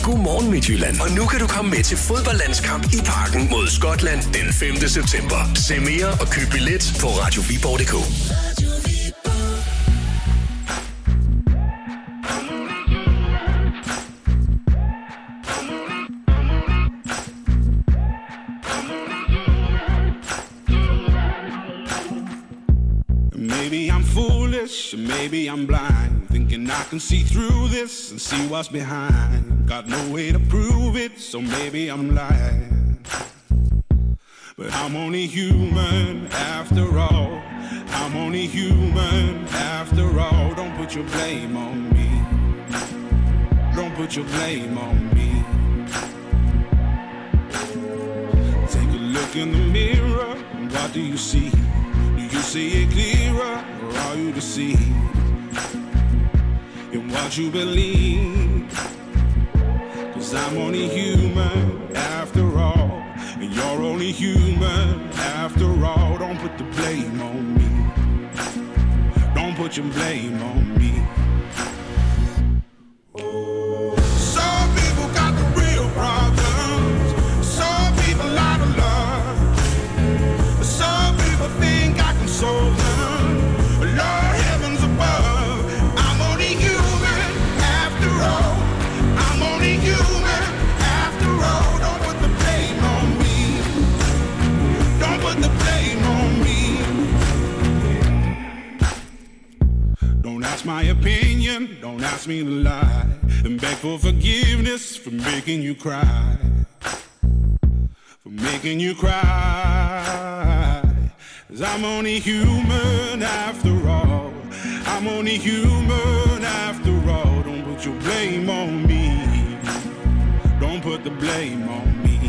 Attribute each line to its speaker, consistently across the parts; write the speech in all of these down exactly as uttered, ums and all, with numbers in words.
Speaker 1: Godmorgen Midtjylland. Og nu kan du komme med til fodboldlandskamp i Parken mod Skotland den femte september. Se mere og køb billet på radio viborg punktum d k.
Speaker 2: Maybe I'm foolish, maybe I'm blind, thinking I can see through this and see what's behind. Got no way to prove it, so maybe I'm lying. But I'm only human after all. I'm only human after all. Don't put your blame on me. Don't put your blame on me. Take a look in the mirror, and what do you see? You see it clearer, or are you deceived in what you believe? Cause I'm only human after all, and you're only human after all. Don't put the blame on me. Don't put your blame on me. Some people got the real problems. Some people out of love. Some people think I can solve them. Lord heavens above, I'm only human after all. I'm only human after all. Don't put the blame on me. Don't put the blame on me. Don't ask my opinion, don't ask me to lie, and beg for forgiveness for making you cry. For making you cry. Cause I'm only human after all. I'm only human after all. Don't put your blame on me. Don't put the blame on me.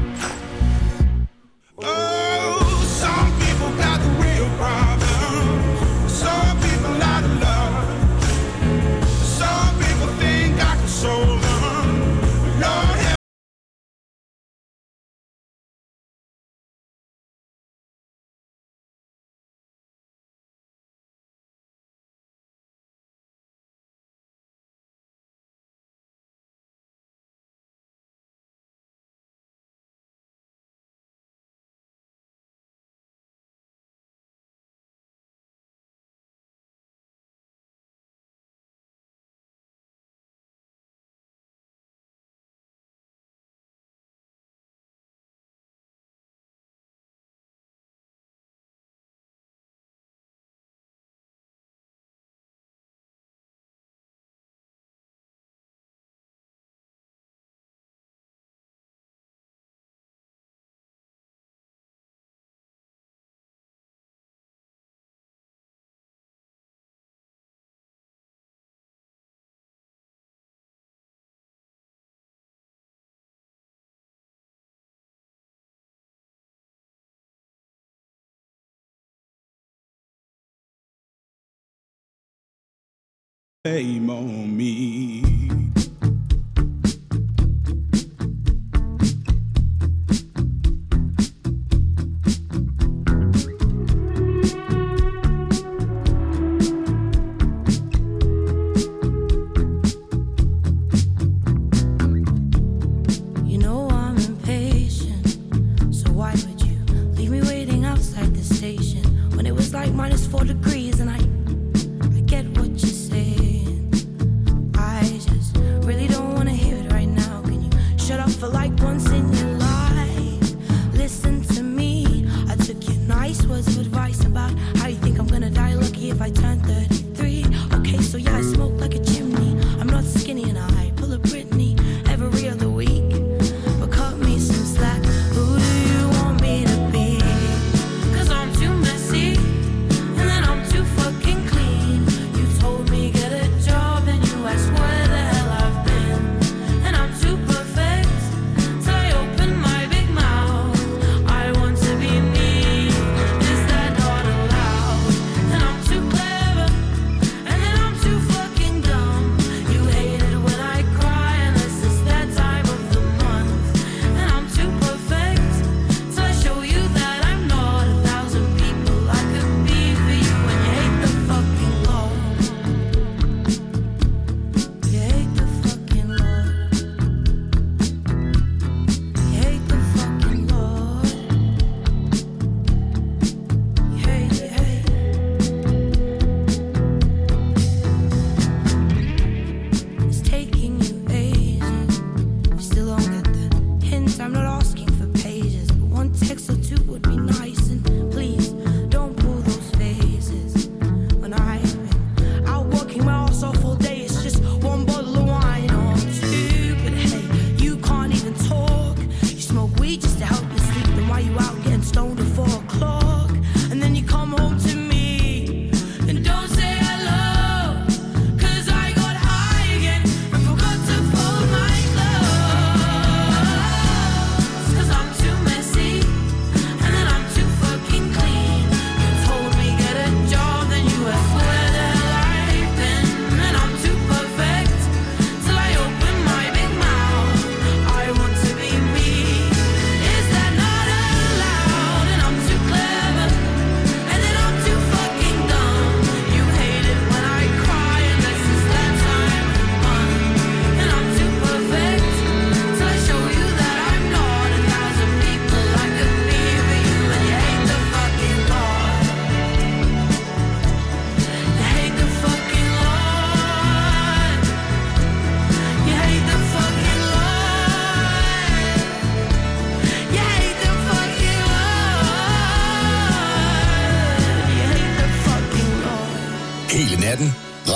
Speaker 2: Oh, some people got the real problems. Some people out of love. Some people think I can solve them. Lord help. Blame on me.
Speaker 3: You know I'm impatient, so why would you leave me waiting outside the station when it was like minus four degrees and I I get what you're saying. I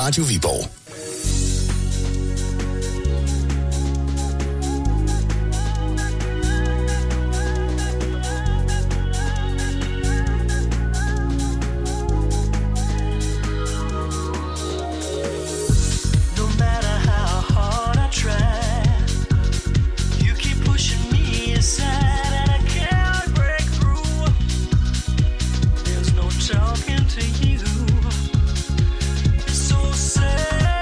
Speaker 1: Radio Viborg.
Speaker 4: Talking to you, it's so sad.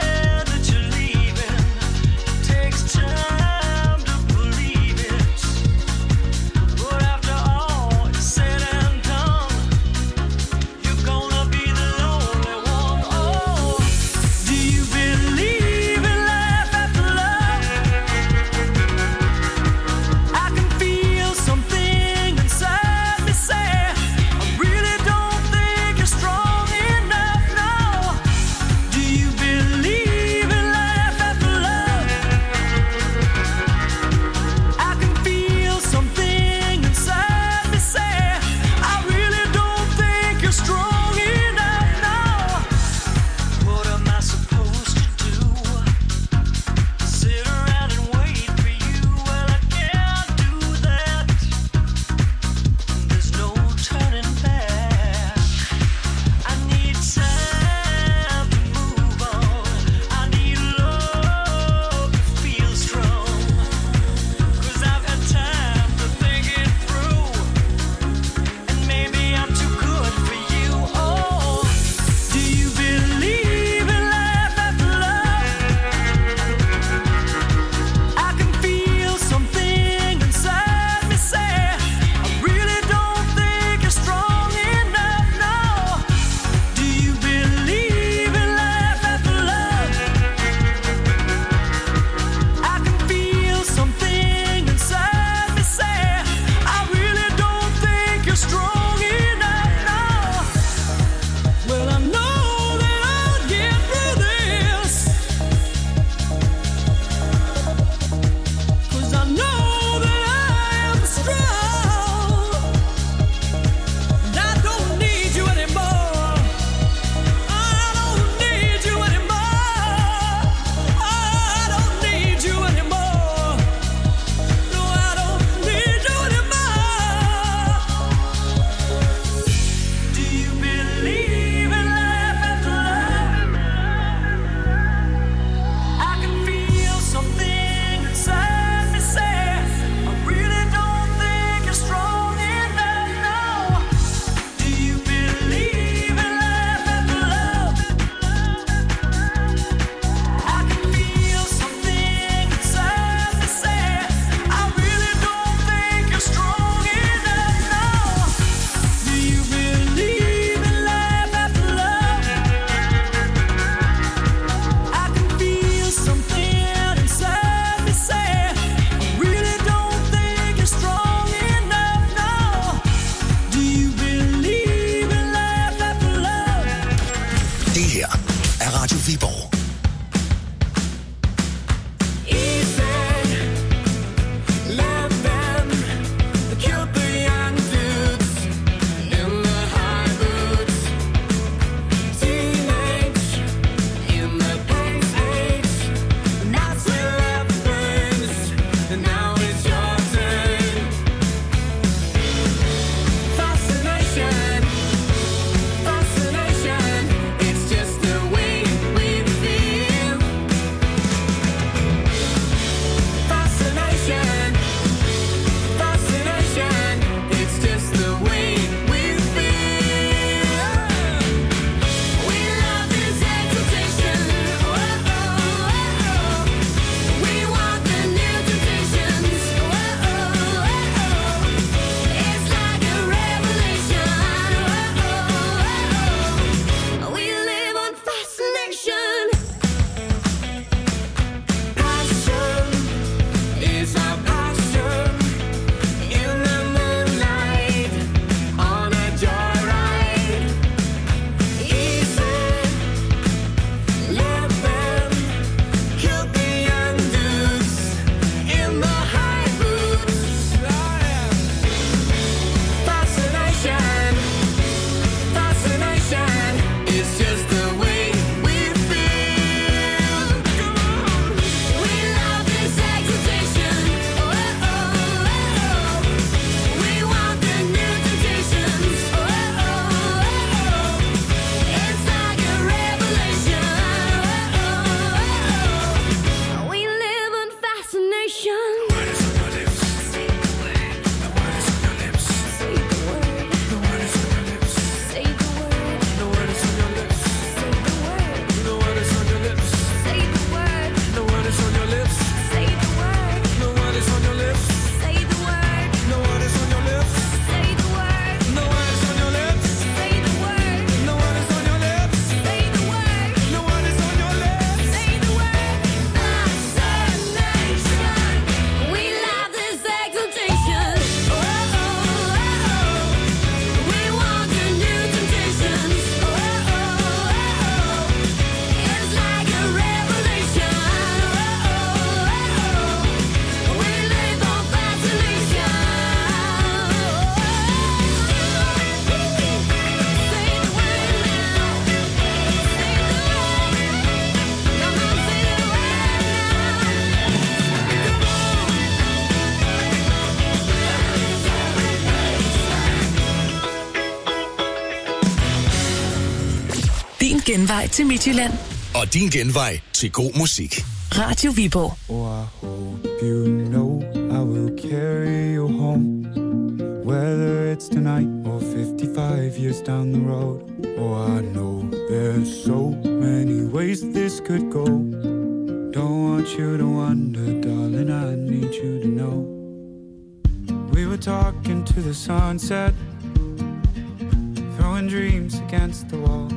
Speaker 4: genvej til Midtjylland.
Speaker 1: Og din genvej til god musik.
Speaker 4: Radio Viborg.
Speaker 5: Oh, I hope you know I will carry you home. Whether it's tonight or fifty-five years down the road. Oh, I know there's so many ways this could go. Don't want you to wonder, darling, I need you to know. We were talking to the sunset, throwing dreams against the wall.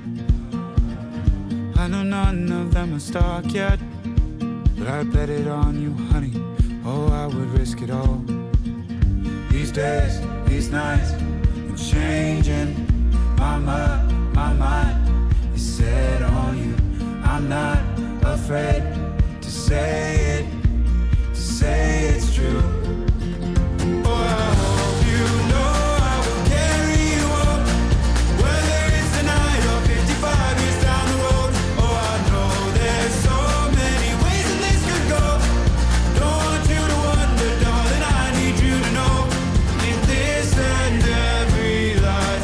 Speaker 5: I know none of them are stuck yet, but I bet it on you, honey. Oh, I would risk it all. These days, these nights, I'm changing my mind, my mind is set on you. I'm not afraid to say it, to say it's true. Oh, I hope you know I will carry you up, whether it's tonight or fifty-five years down the road. Oh, I know there's so many ways that this could go. Don't want you to wonder, darling, I need you to know. In this and every life,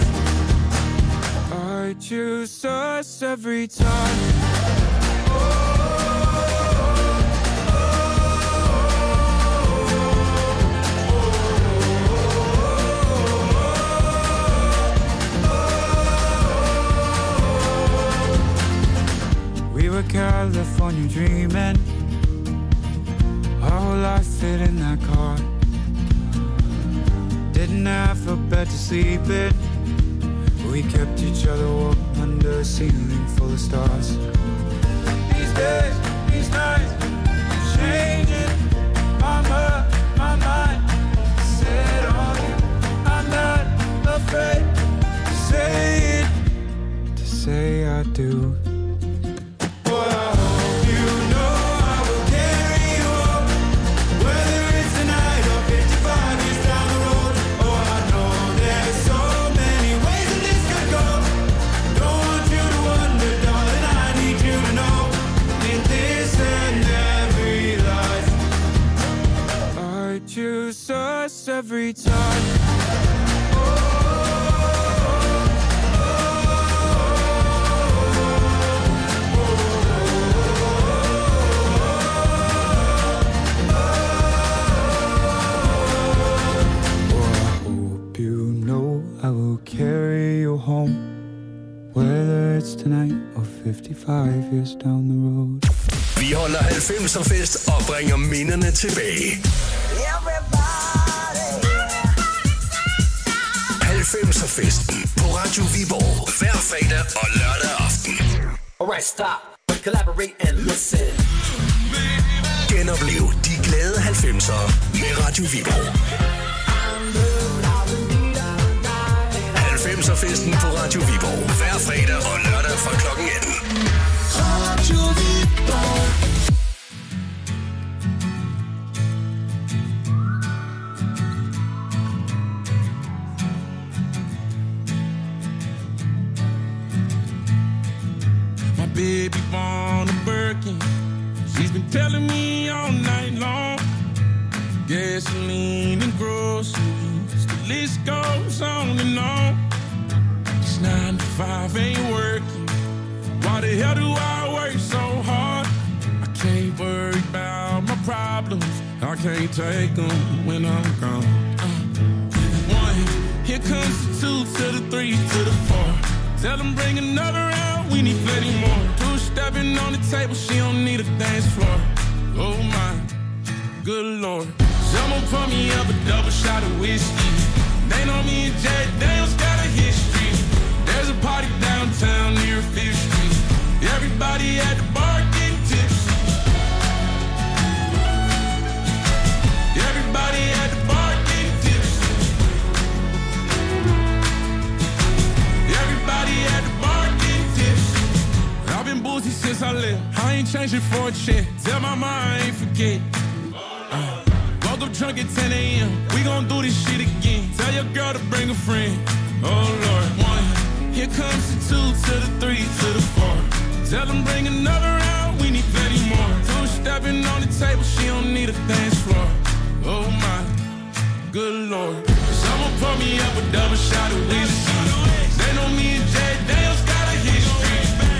Speaker 5: I choose us every time. California dreaming, our whole life fit in that car. Didn't have a bed to sleep in, we kept each other warm under a ceiling full of stars. These days, these nights, I'm changing my mind, my mind set on you. I'm not afraid to say it, to say I do. Choose us every time. Oh, I hope you know I will carry you home, whether it's tonight or fifty-five years down the road.
Speaker 1: Vi holder halvfemser fest og bringer minderne tilbage. halvfemser festen på Radio Viborg hver fredag og lørdag aften.
Speaker 6: Alright, stop. Collaborate and listen.
Speaker 1: Genoplev de glade halvfemser med Radio Viborg. halvfemser festen på Radio Viborg hver fredag og lørdag fra klokken atten. Radio Viborg.
Speaker 7: Baby born a Birkin. She's been telling me all night long. Gasoline and groceries, the list goes on and on. This nine to five ain't working. Why the hell do I work so hard? I can't worry about my problems. I can't take them when I'm gone. Uh, one, here comes the two to the three to the four. Tell them bring another round, we need plenty more. Two stepping on the table, she don't need a dance floor. Oh my, good lord. Someone pour me up a double shot of whiskey. They know me and Jack Daniels got a history. There's a party downtown near Fifth Street. Everybody at the bar getting tipsy. Everybody at the bar getting tipsy. Everybody at the bar getting tipsy. I've been boozy since I left. I ain't changing for a check. Tell my mom I ain't forget. Uh, woke up drunk at ten a.m. We gon' do this shit again. Tell your girl to bring a friend. Oh Lord, one. Here comes the two to the three to the four. Tell them bring another round. We need plenty more. Two stepping on the table. She don't need a dance floor. Oh my, good lord. Someone pour me up a double shot of whiskey. They know me and Jack Daniels got a history.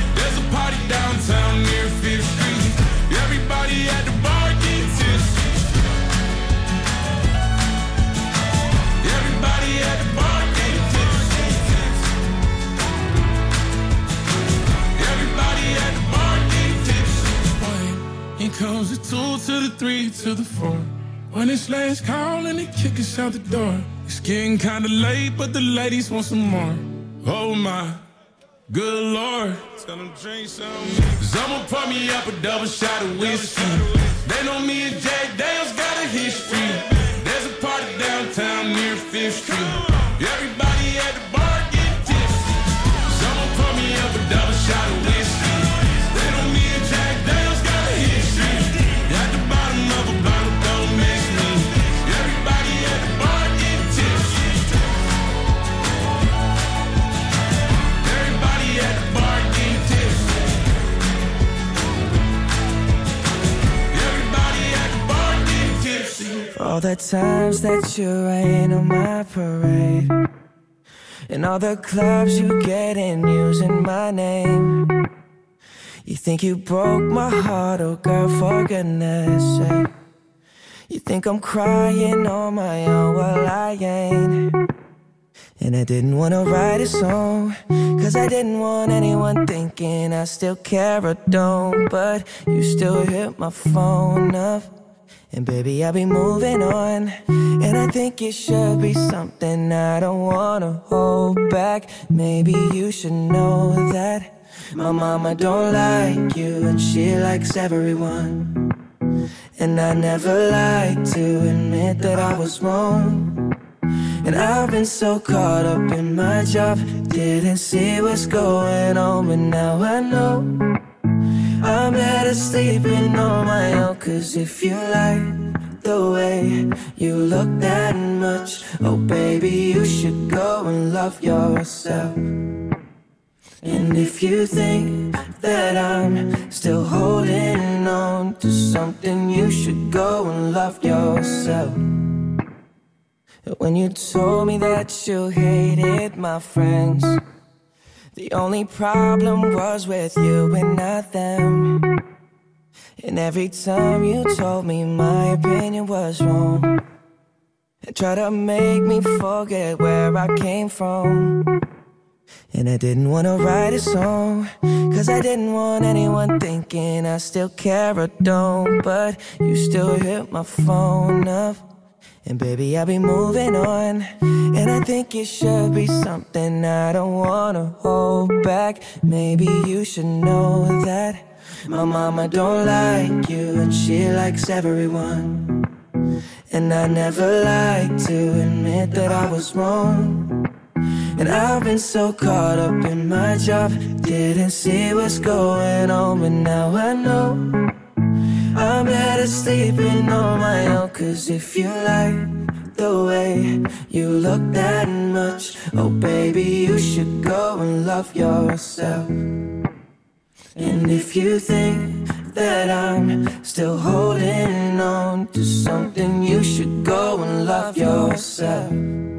Speaker 7: to the floor. When it's last call and they kick us out the door. It's getting kinda late, but the ladies want some more. Oh my, good Lord. Tell them drink some. Cause I'ma pour me up a double shot of whiskey. They know me and Jack Daniels got a history. There's a party downtown near Fifth Street. Everybody at the bar get tipsy. Cause I'ma pour me up a double shot of whiskey. They know me and Jack Daniels got a history. At the bottom of a bottle, don't mess me. Everybody at the bar get tipsy. Everybody at the bar get tipsy. Everybody at the bar get tipsy.
Speaker 8: For all the times that you rain on my parade, and all the clubs you get in using my name. You think you broke my heart, oh girl, for goodness sake. You think I'm crying on my own, well I ain't. And I didn't wanna write a song, cause I didn't want anyone thinking I still care or don't. But you still hit my phone up, and baby I'll be moving on. And I think it should be something I don't wanna hold back. Maybe you should know that my mama don't like you and she likes everyone. And I never like to admit that I was wrong. And I've been so caught up in my job, didn't see what's going on. But now I know I'm better sleeping on my own. Cause if you like the way you look that much, oh baby you should go and love yourself. And if you think that I'm still holding on to something, you should go and love yourself. When you told me that you hated my friends, the only problem was with you and not them. And every time you told me my opinion was wrong, and try to make me forget where I came from. And I didn't wanna write a song, cause I didn't want anyone thinking I still care or don't. But you still hit my phone up, and baby I'll be moving on. And I think it should be something I don't wanna hold back. Maybe you should know that my mama don't like you and she likes everyone. And I never like to admit that I was wrong. And I've been so caught up in my job, didn't see what's going on. But now I know I'm better sleeping on my own. Cause if you like the way you look that much, oh baby you should go and love yourself. And if you think that I'm still holding on to something, you should go and love yourself.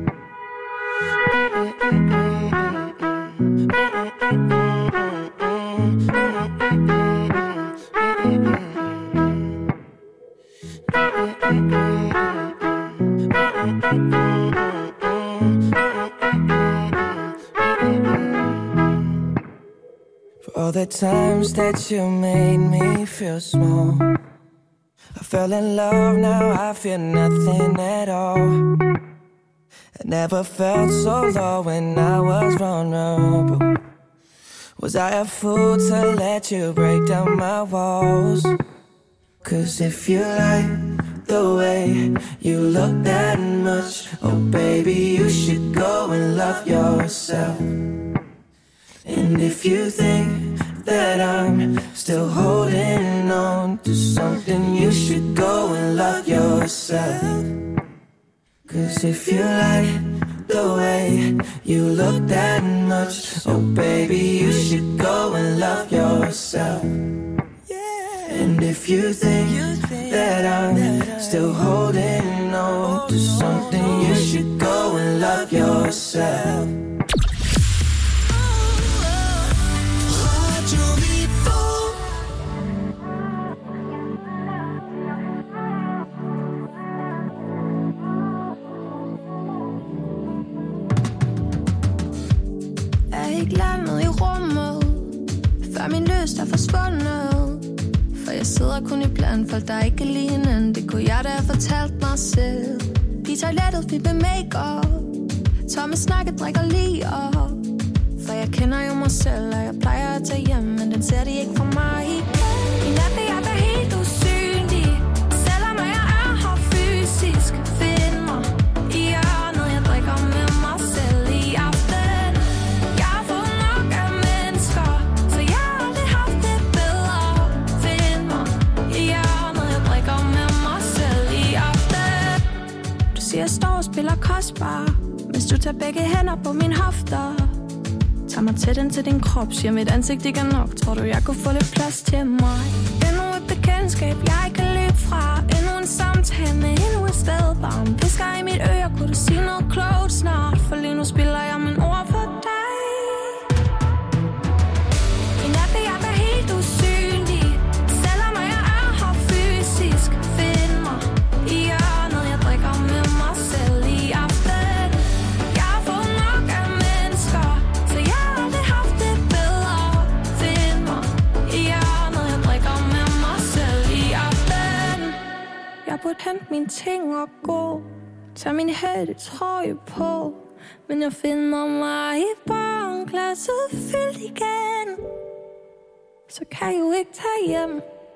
Speaker 8: For all the times that you made me feel small, I fell in love, now I feel nothing at all. I never felt so low when I was vulnerable. Was I a fool to let you break down my walls? Cause if you like the way you look that much, oh baby you should go and love yourself. And if you think that I'm still holding on to something, you should go and love yourself. Cause if you like the way you look that much, oh baby you should go and love yourself. And if you think that I'm still holding on to something, you should go and love yourself.
Speaker 3: Landet i rummet, før min lyst er forsvundet. For jeg sidder kun i blandt folk, der ikke kan lide hinanden. Det kunne jeg da have fortalt mig selv. I toilettet, vi med make-up. Tomme snakke, drikker lige op. For jeg kender jo mig selv, og jeg plejer at tage hjem, men den ser de ikke for mig. I nat vil jeg være helt usynlig, selvom jeg er her fysisk. Find mig i hjørnet, jeg drikker med mig selv i aften. Jeg har fået nok af mennesker, så jeg har aldrig haft det bedre. Find mig i hjørnet, jeg drikker med mig selv i aften. Du siger, jeg står og spiller kostbar, hvis du tager begge hænder på mine hofter. Tag mig tæt ind til din krop, siger mit ansigt ikke er nok. Tror du, jeg kunne få lidt plads til mig? Endnu et bekendtskab, jeg ikke kan løbe fra. Endnu en samtale med endnu et sted varm. Visker i mit øre, kunne du sige noget klogt snart? For lige nu spiller jeg min ord for dig. I nat vil jeg være helt usynlig, selvom jeg er her fysisk. Find mig i hjørnet, jeg drikker med mig selv i aften. Jeg burde hente mine ting og gå. Tag min hættetrøje på. Men jeg finder mig i barnglasset fyldt igen. Så kan jeg jo ikke tage hjem.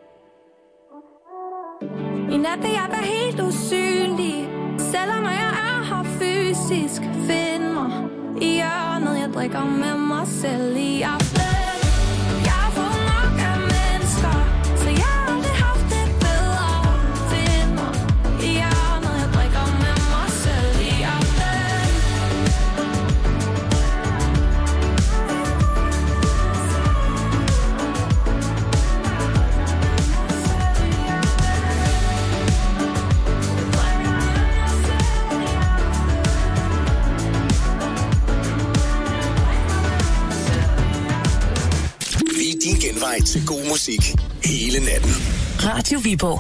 Speaker 3: I nat vil jeg være helt usynlig, selvom jeg er her fysisk. Find mig i hjørnet, jeg drikker med mig selv i aften. Jeg har fået nok af mennesker, så jeg har aldrig haft det bedre. Find mig i hjørnet, jeg drikker med mig selv i aften.
Speaker 1: Vi er din genvej til god musik hele natten.
Speaker 4: Radio Viborg.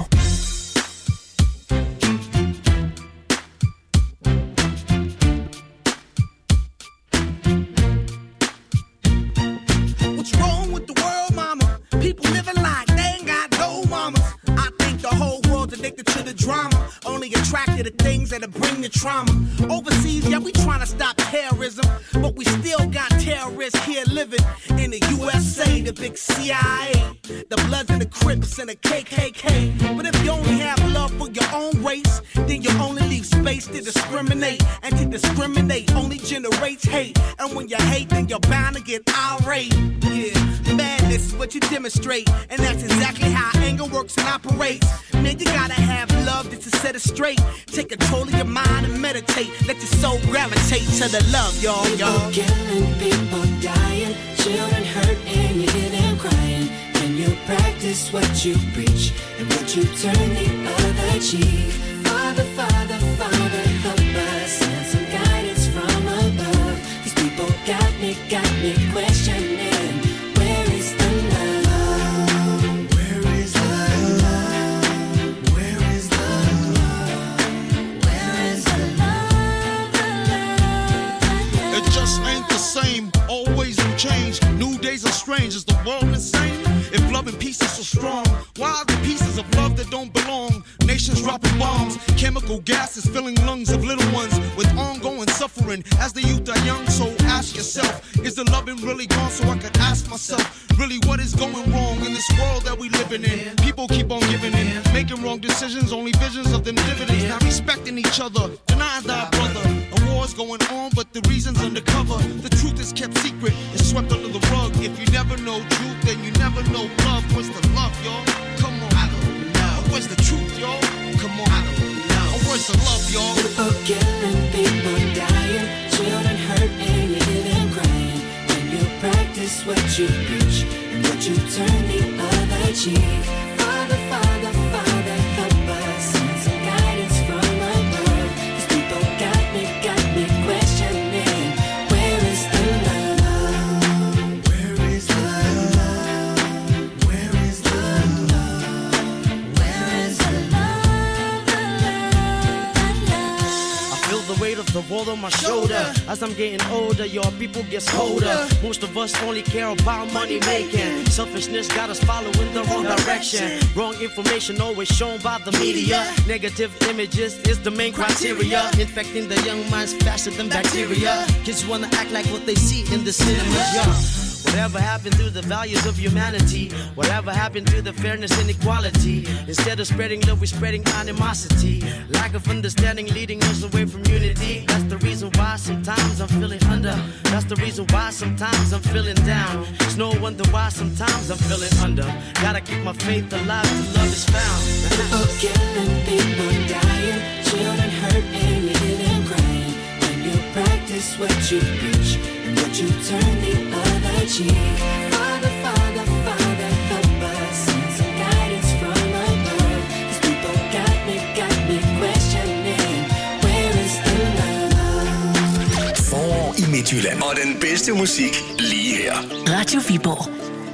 Speaker 2: What's wrong with the world, mama? People living like they ain't got no mamas. I think the whole world's addicted to the drama, only attracted to things that'll bring the trauma. Overseas, yeah, we trying to stop terrorism, but we still got terrorists here living in the U S A, the big C I A, the Bloods and the Crips and the K K K. But if you only have love for your own race, then you only leave space to discriminate, and to discriminate only generates hate. And when you hate, then you're bound to get irate. Yeah, madness is what you demonstrate, and that's exactly how anger works and operates. Man, you gotta have love just to set it straight. Take control of your mind and meditate. Let your soul gravitate to the love, y'all, y'all.
Speaker 9: People killing, people dying, children hurt and you hear them crying. Can you practice what you preach, and would you turn the other cheek? Father, Father, Father, help us, send some guidance from above. These people got me, got me questioning, where is the love? Where is the love? Where is the love? Where is the love? The love, the love?
Speaker 7: It just ain't the same, always in change. New days are strange, is the world insane? If love and peace is so strong, why are the pieces of love that don't belong? Nations dropping bombs, chemical gases filling lungs of little ones with ongoing suffering as the youth are young. So ask yourself, is the loving really gone? So I could ask myself, really what is going wrong in this world that we living in? People keep on giving in, making wrong decisions, only visions of them dividends. Not respecting each other, denying thy brother. A war's going on, but the reason's undercover. The truth is kept secret, it's swept under the rug. If you never know truth, then you never know love. Where's the love, y'all? Come on, I don't know. Where's the truth, y'all? Come on, I don't know. Where's the love, y'all?
Speaker 9: People killing, people dying, children hurt and you hear them crying. When you practice what you preach, and would you turn the other cheek? Father, Father, Father, help us, send some guidance from above. These people got me, got me questioning, where is the love? Where is the love? Where is the love? Where is the love? The love, the love.
Speaker 6: I feel the weight of
Speaker 10: the world on my shoulder. As I'm getting older, your people gets colder. Most of us only care about money making. Selfishness got us following the wrong direction. Wrong information always shown by the media. Negative images is the main criteria. Infecting the young minds faster than bacteria. Kids wanna act like what they see in the cinemas, yeah. Whatever happened to the values of humanity? Whatever happened to the fairness and equality? Instead of spreading love, we're spreading animosity. Lack of understanding leading us away from unity. That's the reason why sometimes I'm feeling under. That's the reason why sometimes I'm feeling down. It's no wonder why sometimes I'm feeling under. Gotta keep my faith alive till love is found.
Speaker 9: People killing, people dying, children hurt and you hear them crying. When you practice what you preach and what you turn the other cheek. Father, Father, Father, help us. Send some guidance from above. These people got me, got me questioning. Where is the love?
Speaker 1: Forår i Midtjylland. Og den bedste musik lige her.
Speaker 4: Radio Viborg.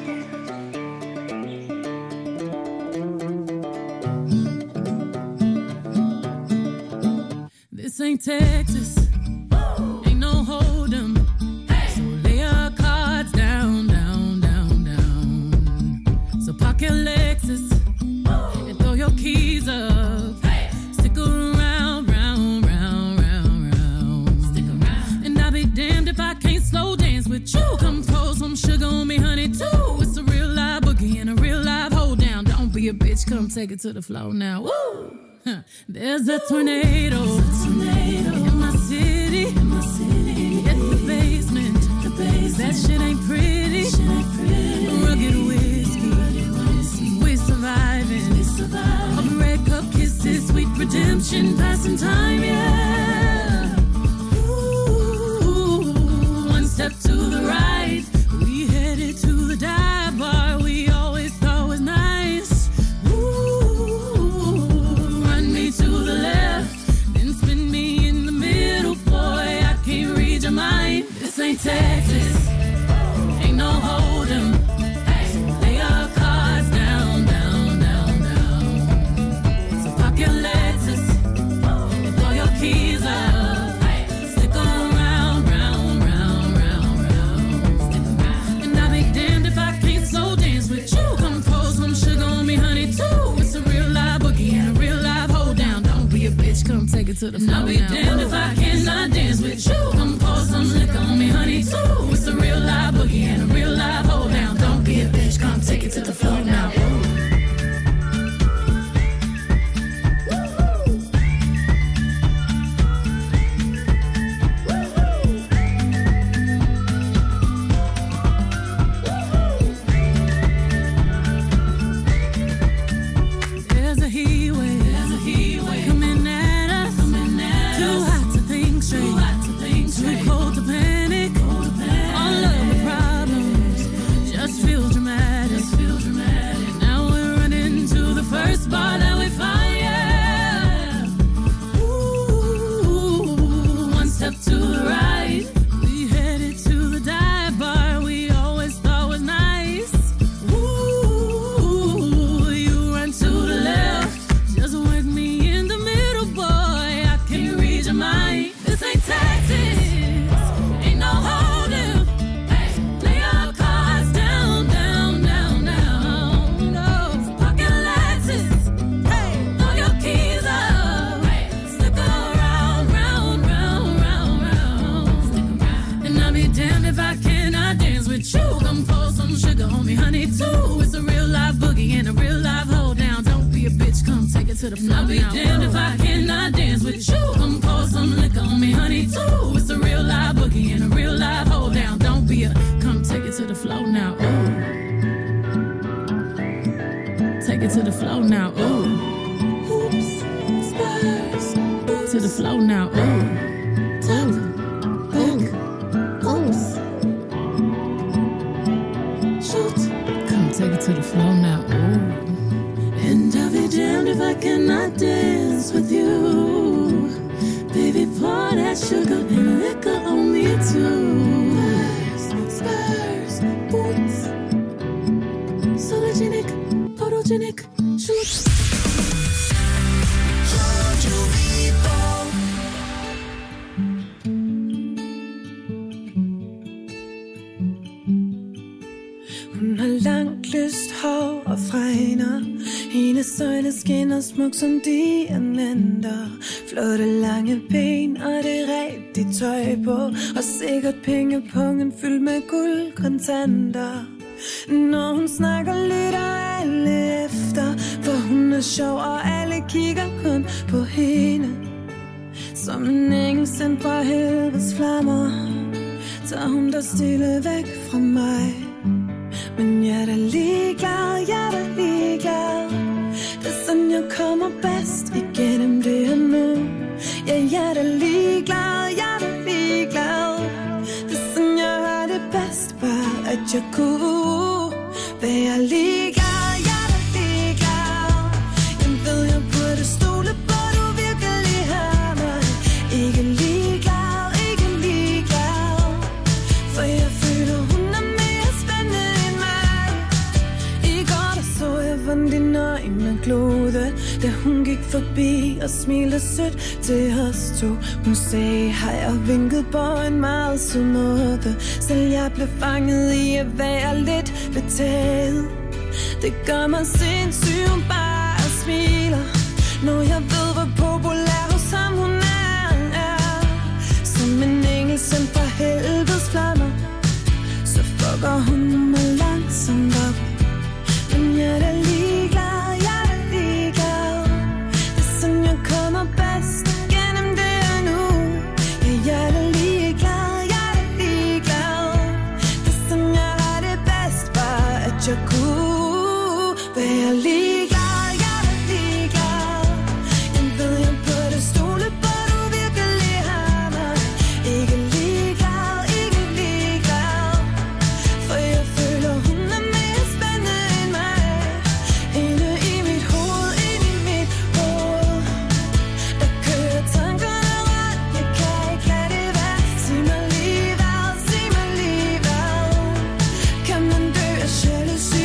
Speaker 11: This ain't Texas. Ain't no hold'em. So lay your cards down, down, down, down. So park your Lexus and throw your keys up. Stick around, round, round, round, round. Stick around. And I'll be damned if I can't slow dance with you. Come pour some sugar on me, honey, too. It's a real live boogie and a real live hold down. Don't be a bitch, come take it to the floor now. Woo! There's a tornado, There's a tornado in my city. In my city. Get the basement. The basement. That shit ain't pretty. Shit ain't pretty. Rugged whiskey. Rugged whiskey. We surviving. We surviving. Of red cup kisses, sweet redemption, passing time, yeah. Ooh, one step to the right. We headed to the dive bar we always thought was nice. To the left, then spin me in the middle, boy. I can't read your mind. This ain't Texas, ain't no hold'em. So lay your cards down, down, down, down. So park your Lexus and throw your keys up. Stick around, round, round, round, round. And I'll be damned if I can't slow dance with you. Come pour some sugar on me, honey, too. It's a real live boogie and a real live hold down. Don't be a bitch, come take it to the floor. I'll be damned if I cannot dance with you. Come pour some liquor on me, honey, too. It's a real live boogie and a real live hold down. Don't be a bitch, come take it to the floor now. I'll be damned if I cannot dance with you. Come pour some liquor on me, honey, too. It's a real live boogie and a real live hold down. Don't be a, come take it to the floor now. Ooh. Take it to the floor now. Ooh. Oops, spurs. To the floor now. Ooh. Top, back, oops. Shoot. Come take it to the floor now. Ooh. And I'll be damned if I cannot dance with you. Baby, pour that sugar and liquor on me too. Spurs, spurs, boots. Sologenic, photogenic, shoot.
Speaker 12: Hendes øjne skinner smuk som diamanter. Flotte lange ben og det rigtige tøj på. Og sikkert pengepungen fyldt med guldkontanter. Når hun snakker, lytter alle efter. For hun er sjov, og alle kigger kun på hende. Som en engel sendt fra helvedes flammer, tager hun der stille væk fra mig. Men jeg er da ligeglad, jeg er da ligeglad. Det er sådan, jeg kommer bedst igennem det her nu. Ja, jeg er da ligeglad, jeg er da ligeglad. Det er sådan, jeg har det bedst, bare at jeg kunne være ligeglad. Jeg er da ligeglad. Jeg ved, jeg burde stole på, du virkelig har mig. Ikke ligeglad, ikke ligeglad. For jeg føler, hun er mere spændende end mig. I går der så jeg, hvordan dine øjne glodede, da hun gik forbi og smilte sødt til os to. Hun sagde hej og vinkede på en meget sød måde. Selv jeg blev fanget i at være lidt betaget. Det gør mig sindssyg, hun bare smiler, når jeg ved, hvor populær hos ham hun er, er. Som en engel sendt fra helvedes flammer, så fucker hun mig langsomt op. Men jeg er da ligeglad, jeg er da ligeglad. Det er sådan, jeg kommer bedst gennem det her nu. Ja, jeg er da ligeglad, jeg er da ligeglad. Det er sådan, jeg har det bedst, bare at jeg kunne være ligeglad. Jeg er da ligeglad. Jeg ved, jeg burde stole på, du virkelig har mig. Ikke ligeglad, ikke ligeglad. For jeg føler, hun er mere spændende end mig. Inde i mit hoved, inde i mit hoved, der kører tankerne rundt. Jeg kan ikke lade det være. Sig mig lige hvad, sig mig lige hvad. Kan man dø af jalousi?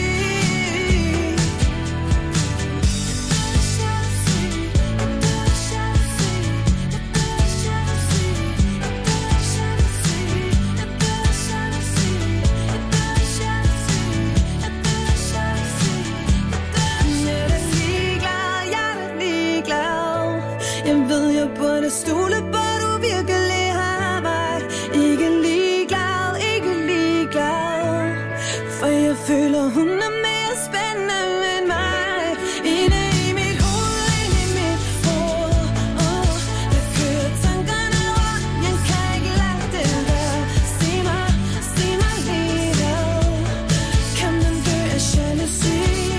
Speaker 12: Jeg er da ligeglad, jeg er da ligeglad. Jeg ved, jeg burde stole på, du virkelig har mig. Ikke ligeglad, ikke ligeglad. For jeg føler, hun er mere spændende end mig. Inde i mit hoved, inde i mit hoved, oh, der kører tankerne rundt. Jeg kan ikke lade det være. Sig mig, sig mig lige hvad. Kan man dø af jalousi?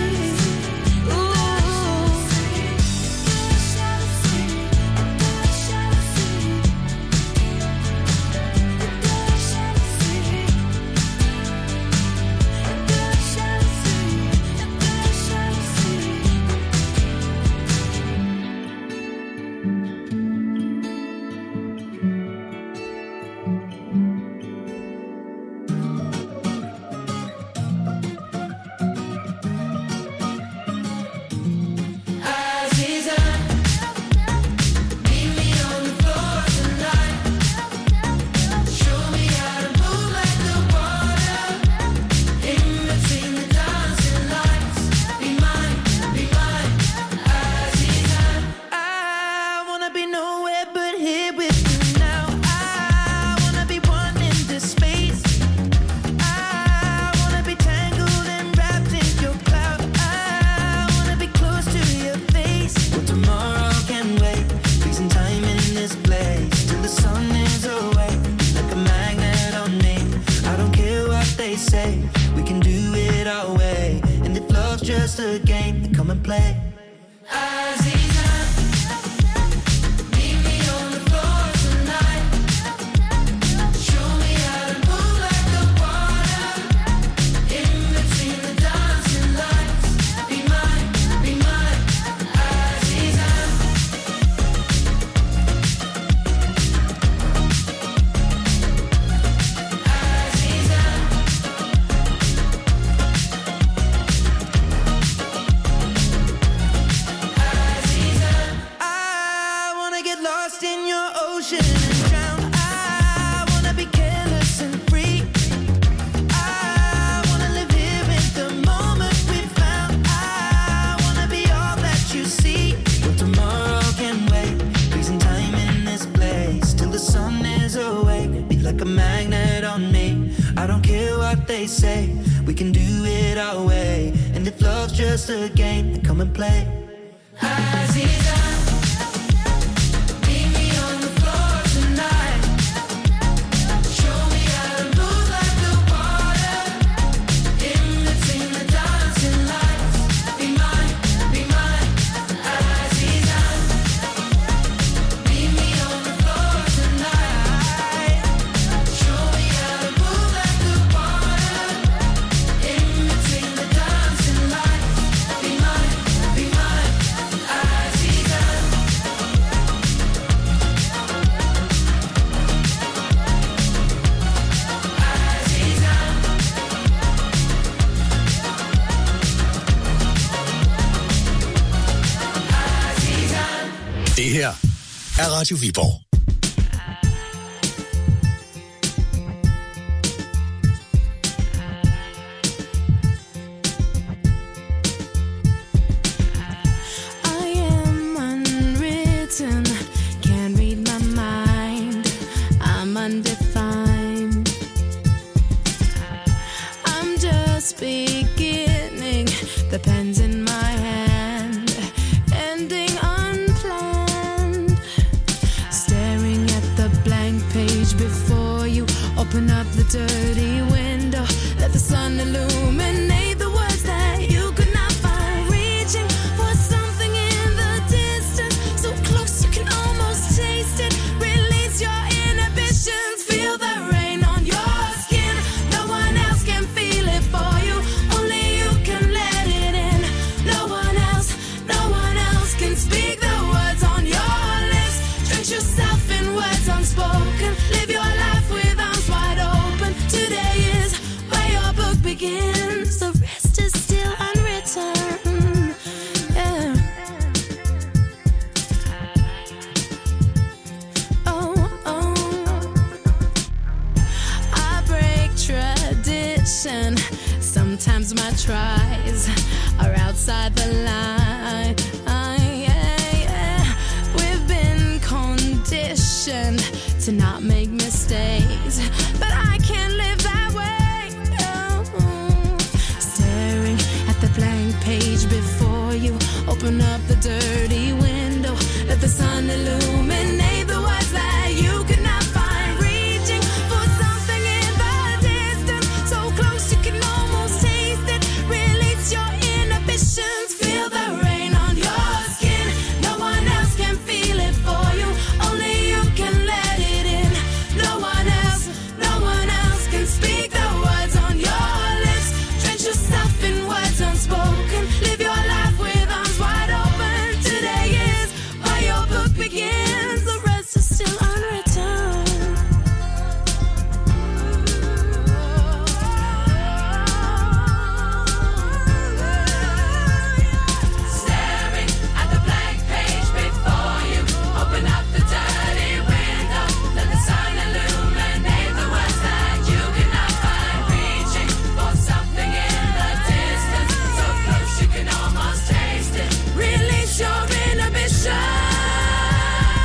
Speaker 8: Just a game, they come and play. Be they say we can do it our way. And if love's just a game, then come and play. Aziza, meet me on the floor tonight. Show me how to move like the water in between the dancing lights. Be mine, be mine, Aziza. Meet me on the floor tonight. Show me how to move like the water in between the dancing lights. Be mine, be mine, Aziza.
Speaker 1: Det her er Radio Viborg.
Speaker 3: I am unwritten, can't read my mind. I'm undefined. I'm just beginning, the pen's in my hand, ending unplanned. Staring at the blank page before you, open up the dirty window, let the sun illuminate the words that you could not find. Reaching for something in the distance, so close you can almost taste it. Release your inhibitions, feel the rain on your skin. No one else can feel it for you, only you can let it in. No one else, no one else can speak the words on your lips. Drench yourself in words unspoken, live your life with arms wide open. Today is where your book begins, the rest is still unwritten. Yeah. Oh, oh. I break tradition. Sometimes my tries are outside the line. Yeah, yeah. We've been conditioned to not make mistakes, but I can't live that way. No. Staring at the blank page before you, open up the dirty window, let the sun illuminate the words that you could not find. Reaching for something in the distance, so close you can almost taste it. Release your inhibitions, feel the rain on your skin. No one else can feel it for you, only you can let it in. No one else, no one else can speak the words on your lips. Drench yourself in words unspoken, live your life with arms wide open. Today is where your book begins, the rest is still unwritten. Staring at the blank page before you, open up the dirty window, let the sun illuminate the words that you cannot find. Reaching for something in the distance, so close you can almost taste it. Release your inhibition.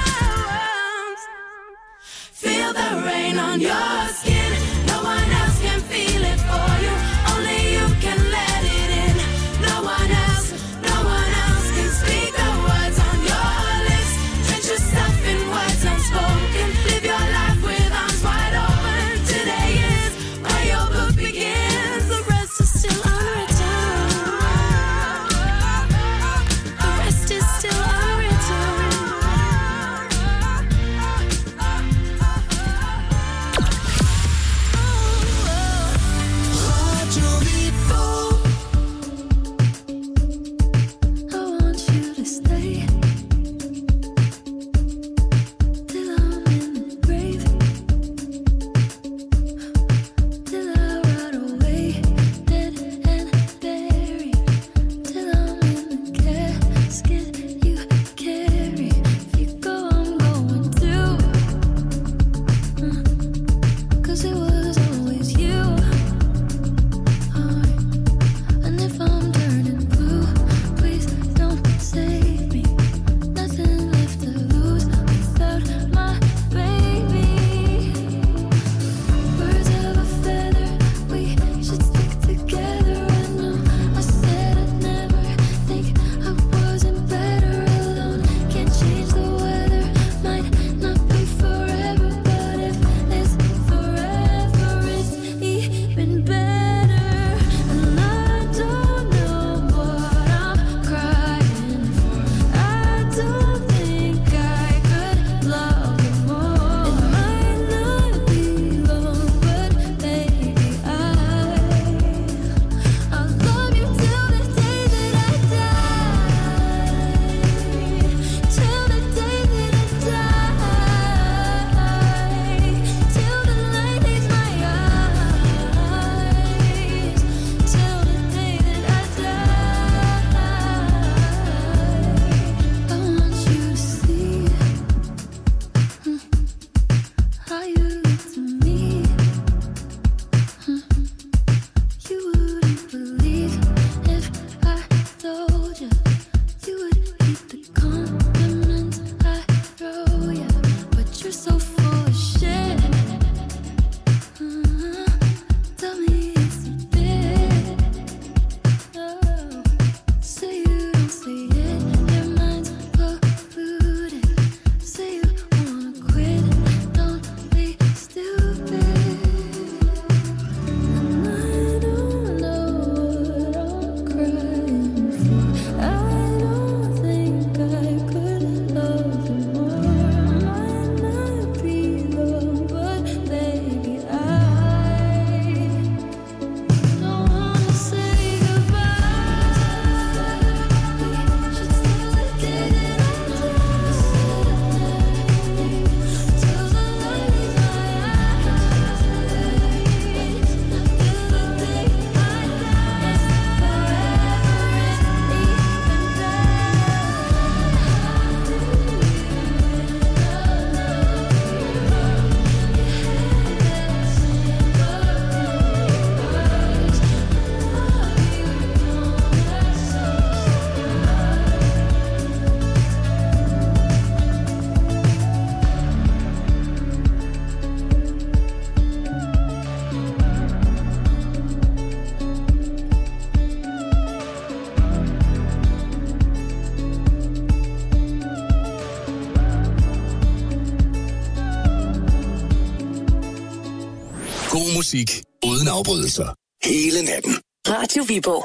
Speaker 1: musik uden afbrydelser. Hele natten.
Speaker 4: Radio Viborg.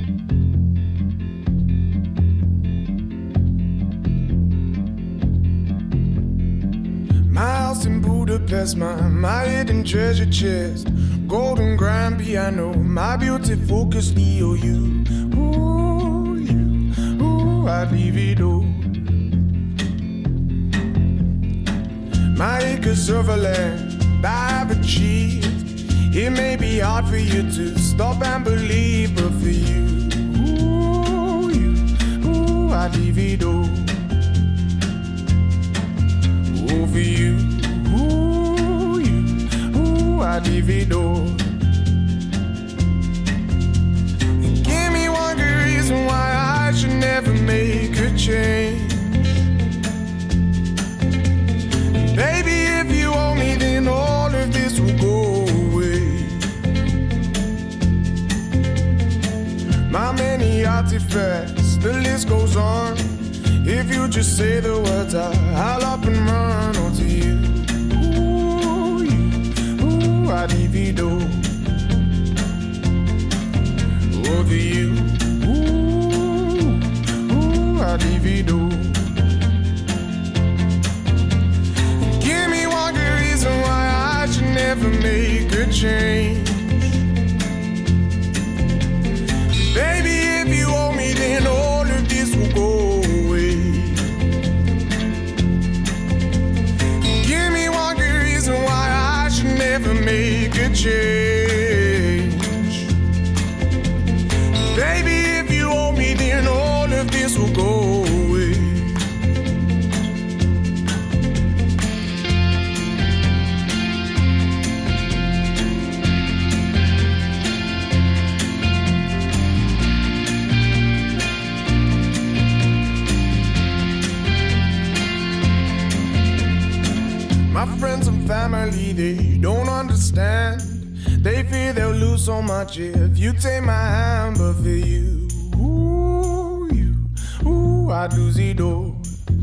Speaker 2: My house in Budapest, my, my hidden treasure chest, golden grand piano, my beauty focus, E O U. Ooh, you, ooh, I'd leave it all. My acres of land I've achieved. It may be hard for you to stop and believe, but for you, ooh, you, ooh, I'd leave it all. Ooh, for you, ooh, you, ooh, I'd leave it all. Give me one good reason why I should never make a change. Baby, if you owe me, then all of this will go away. My many artifacts, the list goes on. If you just say the words, I, I'll up and run onto you. Ooh, you, ooh, I'd leave it all. Over you, ooh, ooh, I'd leave it all. Why I should never make a change. Baby, if you owe me, then all of this will go away. Give me one good reason why I should never make a change. Baby, if you owe me, then all of this will go away. My friends and family, they don't understand. They fear they'll lose so much if you take my hand. But for you, ooh, you, ooh, I'd lose it all.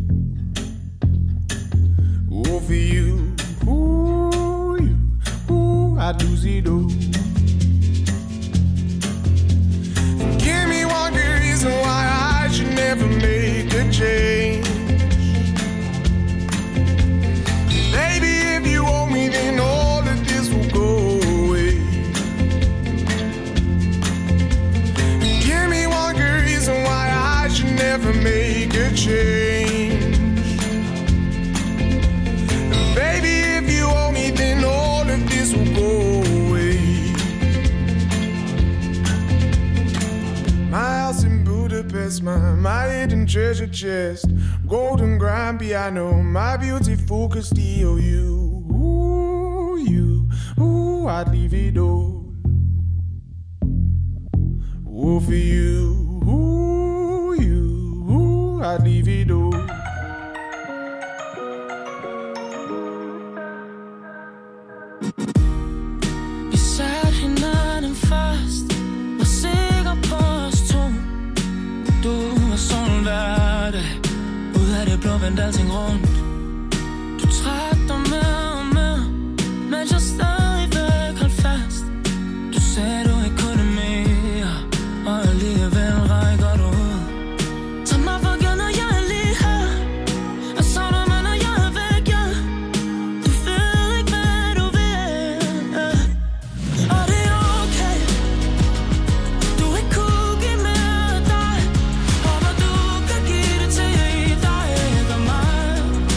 Speaker 2: Ooh, for you, ooh, you, ooh, I'd lose it all. Give me one good reason why I should never make a change. Baby, if you owe me, then all of this will go away. Give me one good reason why I should never make a change. Baby, if you owe me, then all of this will go away. My house in Budapest, my, my hidden treasure chest, golden grand piano, my beauty focus, E O U. Ooh, you, ooh, I'd leave it all. Ooh, for you, ooh, you, ooh, I'd leave it all.
Speaker 13: Vi satte hinanden fast, var sikker på os to. Du var sådan hver dag, ud af det blå vendte alting rundt. Du trak dig med og med, mens jeg stadigvæk holdt fast. Du sagde du ikke kunne mere, og alligevel rækker du ud. Tag mig for givet, når jeg er lige her, og savner mig, når jeg er væk, ja. Du ved ikke, hvad du vil, ja. Og det er okay, du ikke kunne give mere af dig. Håber du kan give det til dig og mig.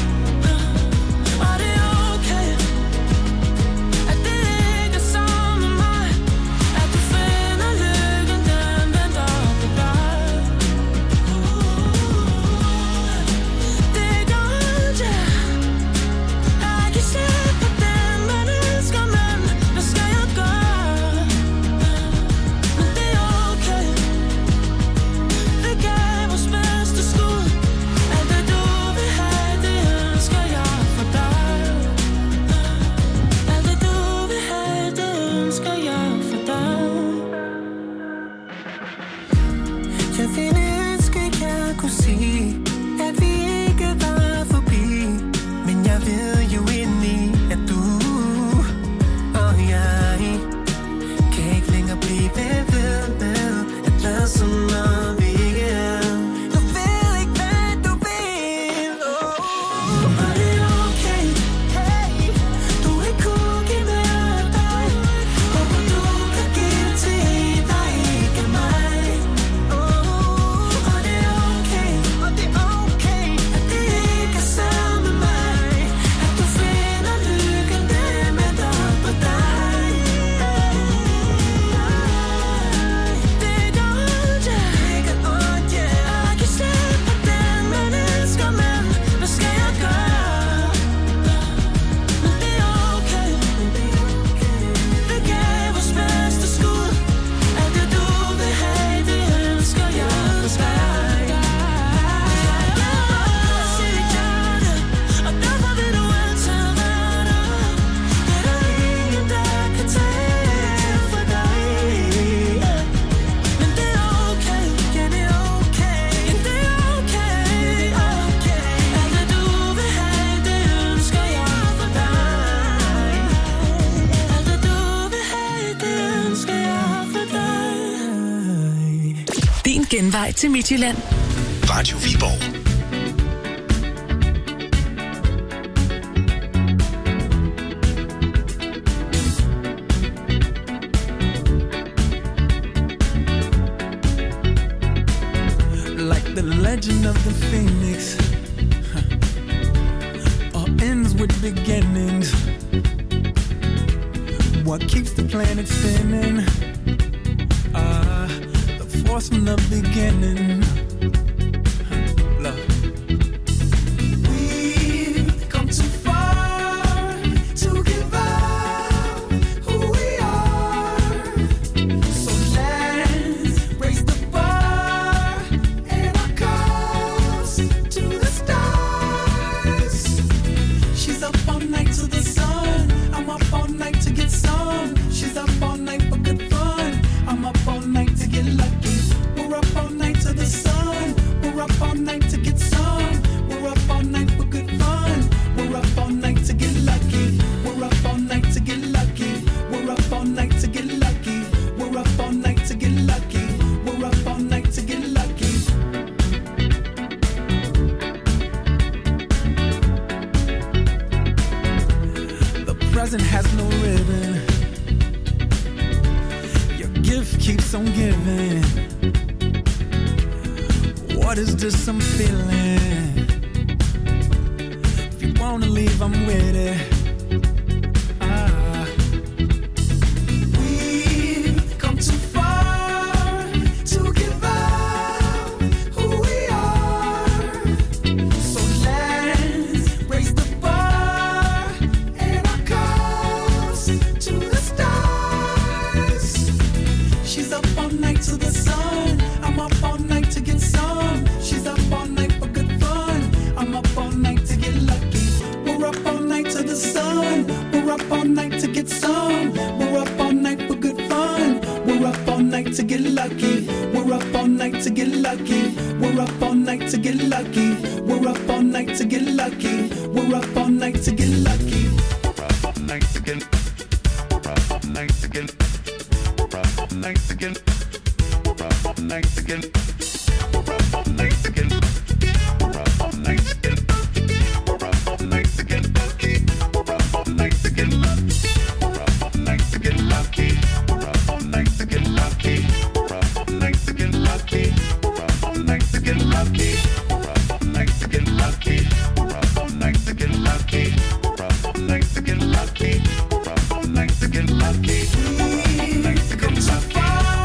Speaker 4: genvej til Midtjylland.
Speaker 1: Radio Viborg.
Speaker 5: Like the legend of the phoenix, huh. All ends with beginnings. What keeps the planet spinning? Ah, uh, the force from the beginning. Huh. Love. We've come too far to give up who we are. So let's raise the bar and our cups to the stars. She's up all night to the sun. I'm up all night to get some. She's up all night for good fun. I'm up all night to get lucky. We're up all night to the sun. We're up all night to get some. We're up all night for good fun. We're up all night to get lucky. We're up all night to get lucky. We're up all night to get lucky. We're up all night to get lucky. We're up all night to get lucky. The present has no ribbon. Your gift keeps on giving. What is this I'm feeling? If you wanna leave, I'm with it. Ah. We've come too far to give up who we are. So let's raise the bar and our cups to the stars. She's up all night to the sun. I'm up all night to get some. She's up all night for good fun. I'm up all night to get lucky. We're up all night to the sun. We're up all night to get some. We're up all night for good fun. We're up all night to get lucky. We're up all night to get lucky. We're up all night to get lucky. We're up all night to get lucky. We're up all night to get lucky. We're up all night to get. We're up all night to get. We're up all night to get. We're up all night to get. We're up all night to get. We're up all night to get. We're up all night to get lucky. We're up all night to get lucky. We're up all night to get lucky. We're up all night to get lucky. We're up all night to get lucky. We're up all night to get lucky. We're up all night to get lucky. We're up all night to get lucky. We're up all night to get lucky. We're up all night to get lucky. We're up all night to get lucky.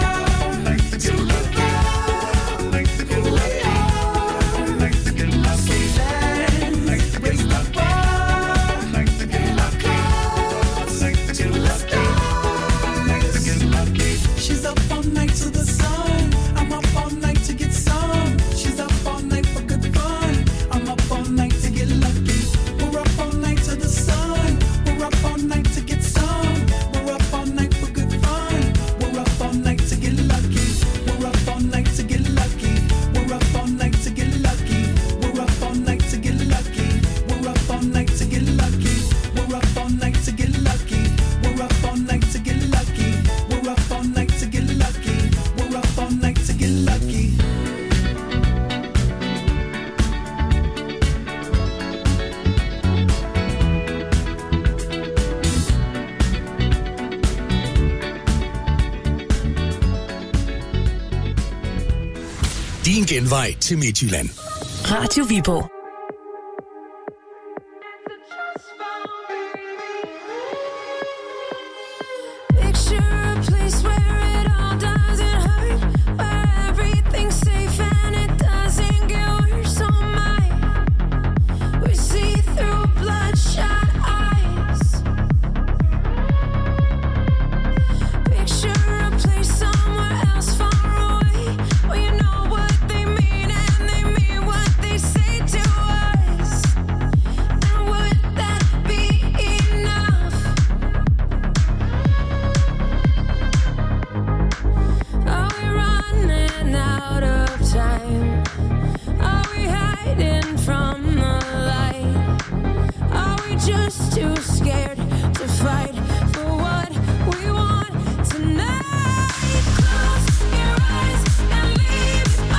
Speaker 1: Din genvej til Midtjylland.
Speaker 4: Radio Viborg.
Speaker 3: Tonight, close your eyes and leave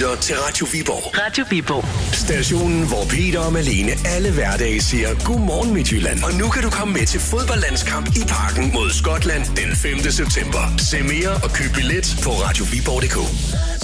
Speaker 1: lytter til Radio Viborg.
Speaker 4: Radio Viborg.
Speaker 1: Stationen, hvor Peter og Malene alle hverdage siger godmorgen Midtjylland. Og nu kan du komme med til fodboldlandskamp i Parken mod Skotland den femte september. Se mere og køb billet på radio viborg punktum d k.